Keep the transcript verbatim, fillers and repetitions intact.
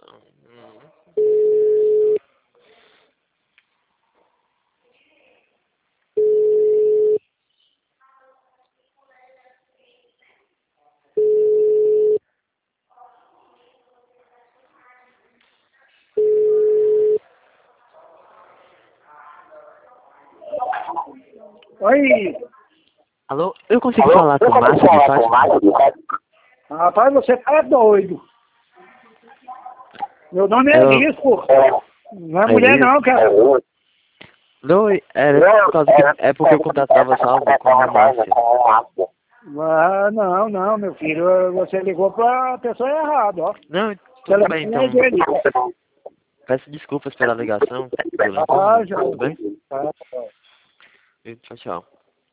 Oi. Alô, eu consigo Alô? falar com o Márcio de Fátima? Rapaz, você tá doido. Meu nome é eu... Elias, pô. Não é, é mulher Elias? Não, cara. Não, era por causa que é porque o contato estava salvo com o Márcio. Ah, não, não, meu filho. Você ligou pra pessoa errada, ó. Não, tudo bem, então. Peço desculpas pela ligação. Ah, já. Tudo bem? Ah, Tchau, tchau.